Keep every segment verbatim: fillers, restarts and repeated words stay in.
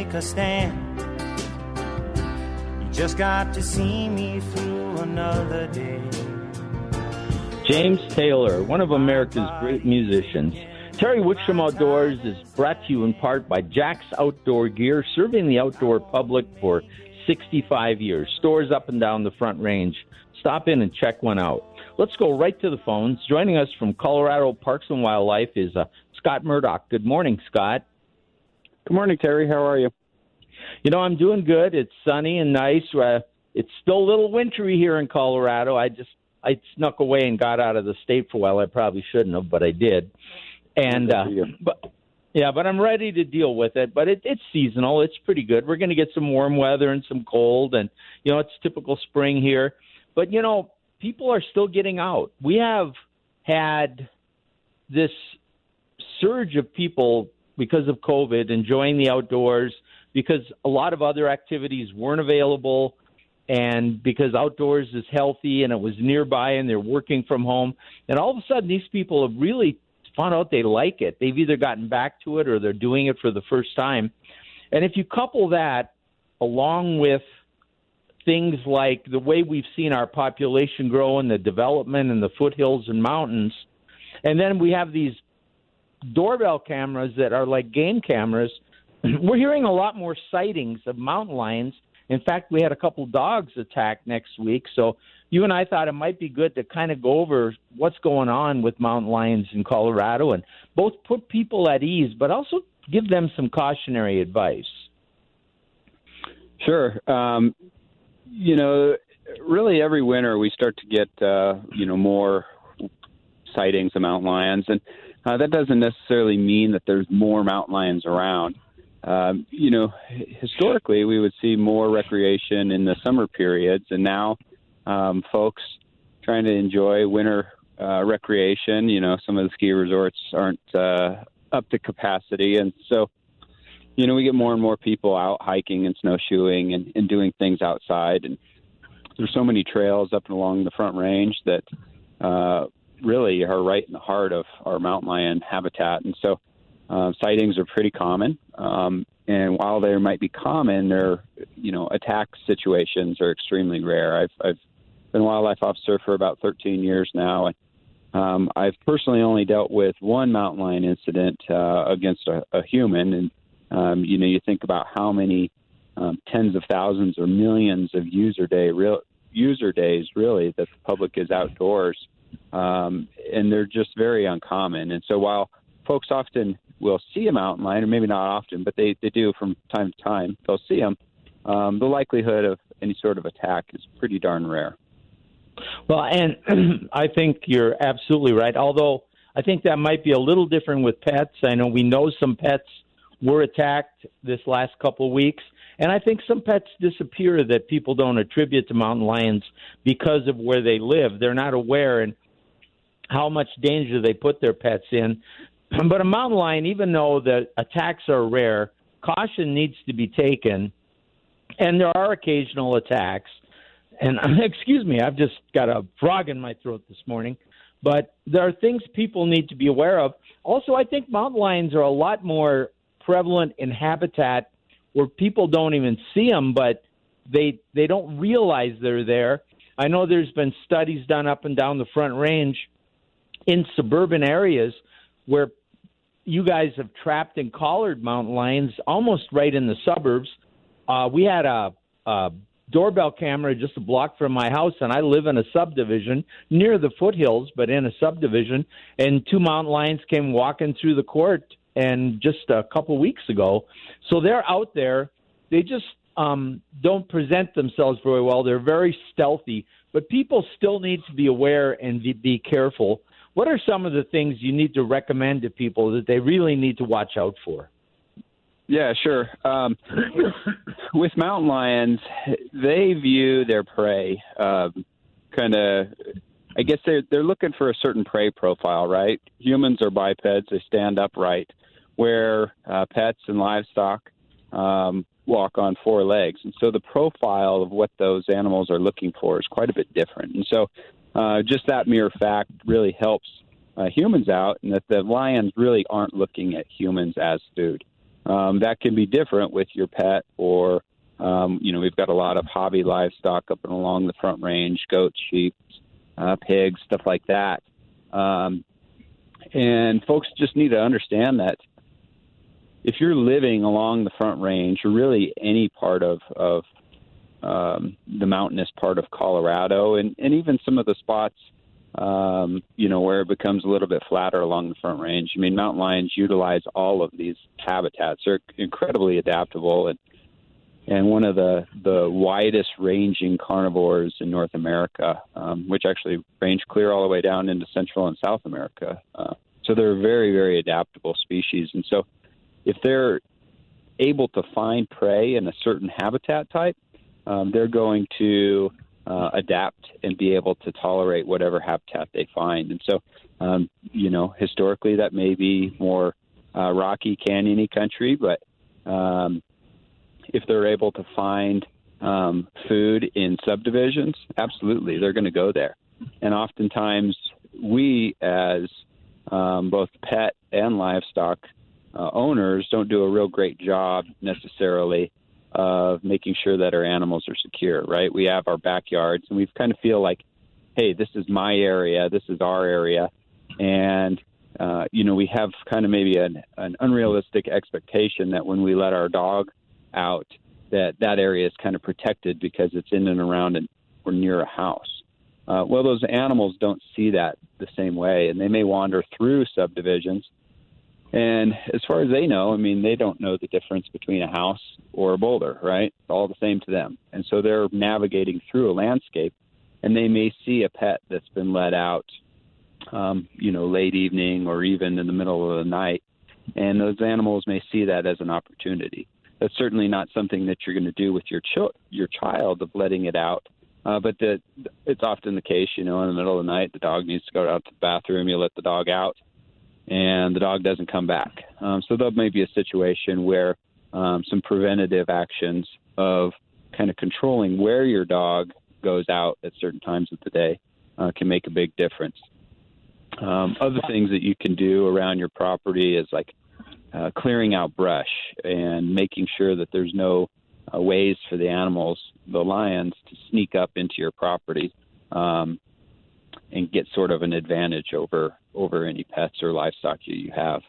take a stand. You just got to see me through another day. James Taylor, one of America's great musicians. Terry Wickstrom Outdoors is brought to you in part by Jack's Outdoor Gear, serving the outdoor public for sixty-five years. Stores up and down the Front Range. Stop in and check one out. Let's go right to the phones. Joining us from Colorado Parks and Wildlife is uh, Scott Murdoch. Good morning, Scott. Good morning, Terry. How are you? You know, I'm doing good. It's sunny and nice. Uh, it's still a little wintry here in Colorado. I just I snuck away and got out of the state for a while. I probably shouldn't have, but I did. And uh, but yeah, but I'm ready to deal with it. But it, it's seasonal. It's pretty good. We're going to get some warm weather and some cold, and you know, it's typical spring here. But you know, people are still getting out. We have had this surge of people because of COVID enjoying the outdoors, because a lot of other activities weren't available, and because outdoors is healthy and it was nearby and they're working from home. And all of a sudden, these people have really found out they like it. They've either gotten back to it or they're doing it for the first time. And if you couple that along with things like the way we've seen our population grow and the development in the foothills and mountains, and then we have these doorbell cameras that are like game cameras, we're hearing a lot more sightings of mountain lions. In fact, we had a couple dogs attacked next week. So you and I thought it might be good to kind of go over what's going on with mountain lions in Colorado and both put people at ease, but also give them some cautionary advice. Sure. Um, you know, really every winter we start to get, uh, you know, more sightings of mountain lions. And uh, that doesn't necessarily mean that there's more mountain lions around. Um, you know, historically, we would see more recreation in the summer periods, and now um, folks trying to enjoy winter uh, recreation, you know, some of the ski resorts aren't uh, up to capacity. And so, you know, we get more and more people out hiking and snowshoeing and, and doing things outside. And there's so many trails up and along the Front Range that uh, really are right in the heart of our mountain lion habitat. And so, Uh, sightings are pretty common, um, and while they might be common, their you know attack situations are extremely rare. I've, I've been a wildlife officer for about thirteen years now, and um, I've personally only dealt with one mountain lion incident uh, against a, a human. And um, you know, you think about how many um, tens of thousands or millions of user day real user days really that the public is outdoors, um, and they're just very uncommon. And so while folks often will see a mountain lion, or maybe not often, but they, they do from time to time, they'll see them, um, the likelihood of any sort of attack is pretty darn rare. Well, and I think you're absolutely right, although I think that might be a little different with pets. I know we know some pets were attacked this last couple of weeks, and I think some pets disappear that people don't attribute to mountain lions because of where they live. They're not aware and how much danger they put their pets in. But a mountain lion, even though the attacks are rare, caution needs to be taken, and there are occasional attacks. And excuse me, I've just got a frog in my throat this morning. But there are things people need to be aware of. Also, I think mountain lions are a lot more prevalent in habitat where people don't even see them, but they they don't realize they're there. I know there's been studies done up and down the Front Range in suburban areas where you guys have trapped and collared mountain lions almost right in the suburbs. Uh, we had a, a doorbell camera just a block from my house, and I live in a subdivision near the foothills, but in a subdivision, and two mountain lions came walking through the court and just a couple weeks ago. So they're out there. They just um, don't present themselves very well. They're very stealthy, but people still need to be aware and be, be careful. What are some of the things you need to recommend to people that they really need to watch out for? Yeah, sure. Um, with mountain lions, they view their prey um, kind of, I guess they're, they're looking for a certain prey profile, right? Humans are bipeds. They stand upright, where uh, pets and livestock um, walk on four legs. And so the profile of what those animals are looking for is quite a bit different. And so Uh, just that mere fact really helps uh, humans out, and that the lions really aren't looking at humans as food. um, that can be different with your pet or, um, you know, we've got a lot of hobby livestock up and along the Front Range, goats, sheep, uh, pigs, stuff like that. Um, and folks just need to understand that if you're living along the Front Range or really any part of, of um, the mountainous part of Colorado and, and even some of the spots, um, you know, where it becomes a little bit flatter along the Front Range. I mean, mountain lions utilize all of these habitats. They're incredibly adaptable and and one of the, the widest ranging carnivores in North America, um, which actually range clear all the way down into Central and South America. Uh, so they're a very, very adaptable species. And so if they're able to find prey in a certain habitat type, um, they're going to uh, adapt and be able to tolerate whatever habitat they find. And so, um, you know, historically that may be more uh, rocky, canyon-y country, but um, if they're able to find um, food in subdivisions, absolutely, they're going to go there. And oftentimes we as um, both pet and livestock uh, owners don't do a real great job necessarily of making sure that our animals are secure, right? We have our backyards and we kind of feel like, hey, this is my area, this is our area. And, uh, you know, we have kind of maybe an, an unrealistic expectation that when we let our dog out, that that area is kind of protected because it's in and around and or near a house. Uh, well, those animals don't see that the same way, and they may wander through subdivisions. And as far as they know, I mean, they don't know the difference between a house or a boulder, right? It's all the same to them. And so they're navigating through a landscape, and they may see a pet that's been let out, um, you know, late evening or even in the middle of the night. And those animals may see that as an opportunity. That's certainly not something that you're going to do with your ch- your child of letting it out. Uh, but the, it's often the case, you know, in the middle of the night, the dog needs to go out to the bathroom. You let the dog out, and the dog doesn't come back. Um, so there may be a situation where um, some preventative actions of kind of controlling where your dog goes out at certain times of the day uh, can make a big difference. Um, other things that you can do around your property is like Uh, clearing out brush and making sure that there's no uh, ways for the animals, the lions, to sneak up into your property um, and get sort of an advantage over over any pets or livestock you, you have.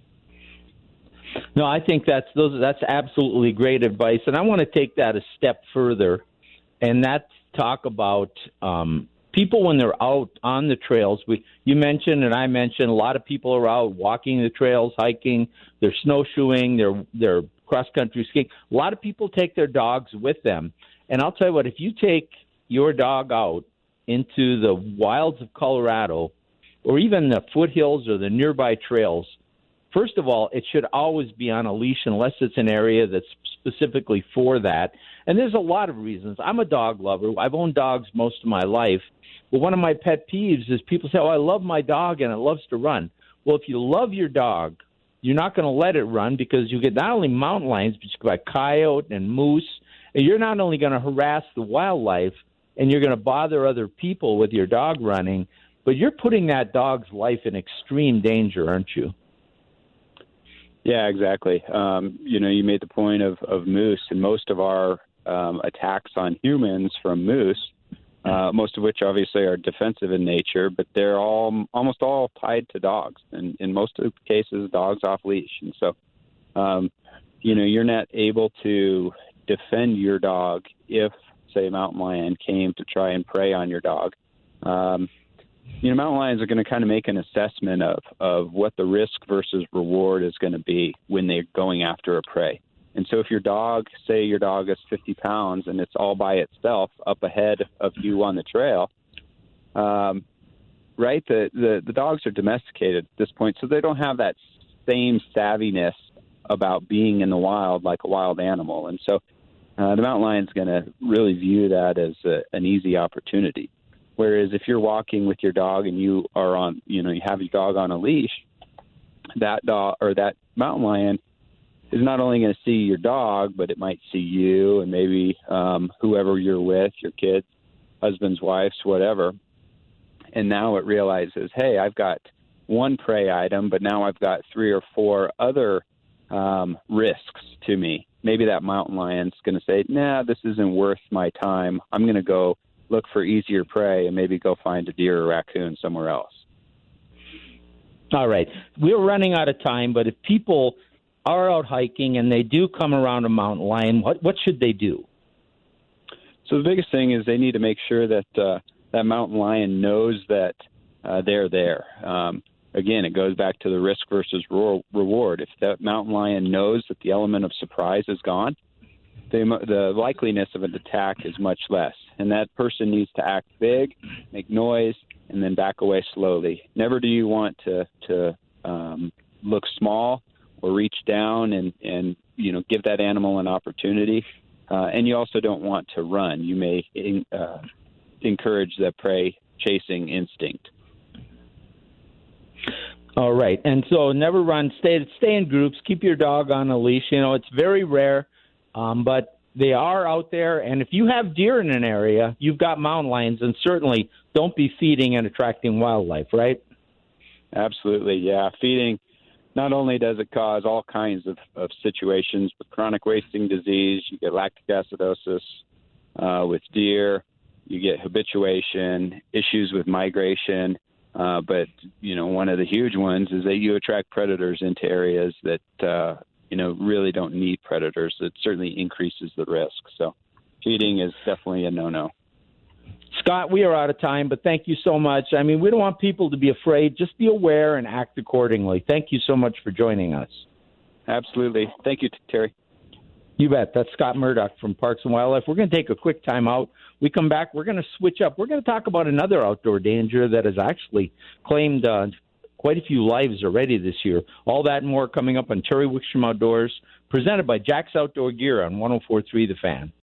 No, I think that's those that's absolutely great advice, and I want to take that a step further, and that's talk about um, people when they're out on the trails. We you mentioned and I mentioned a lot of people are out walking the trails, hiking, they're snowshoeing, they're they're cross country skiing. A lot of people take their dogs with them, and I'll tell you what: if you take your dog out into the wilds of Colorado, or even the foothills or the nearby trails, first of all, it should always be on a leash unless it's an area that's specifically for that. And there's a lot of reasons. I'm a dog lover. I've owned dogs most of my life. But one of my pet peeves is people say, oh, I love my dog and it loves to run. Well, if you love your dog, you're not going to let it run because you get not only mountain lions, but you get coyote and moose. And you're not only going to harass the wildlife and you're going to bother other people with your dog running, but you're putting that dog's life in extreme danger, aren't you? Yeah, exactly. Um, you know, you made the point of, of moose, and most of our um, attacks on humans from moose, uh, most of which obviously are defensive in nature, but they're all almost all tied to dogs, and in most of the cases, dogs off leash. And so, um, you know, you're not able to defend your dog if, say, a mountain lion came to try and prey on your dog. Um, You know, mountain lions are going to kind of make an assessment of, of what the risk versus reward is going to be when they're going after a prey. And so if your dog, say your dog is fifty pounds and it's all by itself up ahead of you on the trail, um, right, the, the, the dogs are domesticated at this point, so they don't have that same savviness about being in the wild like a wild animal. And so uh, the mountain lion's going to really view that as a, an easy opportunity. Whereas if you're walking with your dog and you are on, you know, you have your dog on a leash, that dog or that mountain lion is not only going to see your dog, but it might see you and maybe um, whoever you're with, your kids, husbands, wives, whatever. And now it realizes, hey, I've got one prey item, but now I've got three or four other um, risks to me. Maybe that mountain lion's going to say, nah, this isn't worth my time. I'm going to go look for easier prey and maybe go find a deer or raccoon somewhere else. All right. We're running out of time, but if people are out hiking and they do come around a mountain lion, what, what should they do? So the biggest thing is they need to make sure that uh, that mountain lion knows that uh, they're there. Um, again, it goes back to the risk versus ro- reward. If that mountain lion knows that the element of surprise is gone, the, the likeliness of an attack is much less. And that person needs to act big, make noise, and then back away slowly. Never do you want to, to um, look small or reach down and, and you know give that animal an opportunity. Uh, and you also don't want to run. You may in, uh, encourage the prey chasing instinct. All right. And so never run. Stay stay in groups. Keep your dog on a leash. You know, it's very rare, um, but they are out there. And if you have deer in an area, you've got mountain lions, and certainly don't be feeding and attracting wildlife, right? Absolutely, yeah. Feeding, not only does it cause all kinds of, of situations with chronic wasting disease, you get lactic acidosis uh, with deer, you get habituation, issues with migration, uh, but, you know, one of the huge ones is that you attract predators into areas that, uh, you know, really don't need predators. It certainly increases the risk. So feeding is definitely a no-no. Scott, we are out of time, but thank you so much. I mean, we don't want people to be afraid. Just be aware and act accordingly. Thank you so much for joining us. Absolutely. Thank you, Terry. You bet. That's Scott Murdoch from Parks and Wildlife. We're going to take a quick time out. We come back, we're going to switch up. We're going to talk about another outdoor danger that has actually claimed uh, quite a few lives already this year. All that and more coming up on Terry Wickstrom Outdoors, presented by Jack's Outdoor Gear on one oh four point three The Fan.